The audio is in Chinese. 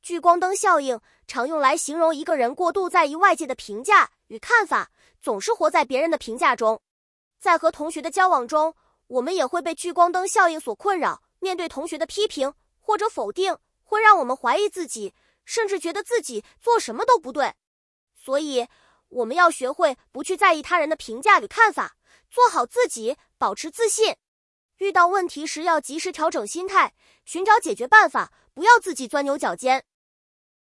聚光灯效应常用来形容一个人过度在意外界的评价与看法，总是活在别人的评价中。在和同学的交往中，我们也会被聚光灯效应所困扰，面对同学的批评或者否定，会让我们怀疑自己，甚至觉得自己做什么都不对。所以，我们要学会不去在意他人的评价与看法，做好自己，保持自信。遇到问题时要及时调整心态，寻找解决办法，不要自己钻牛角尖。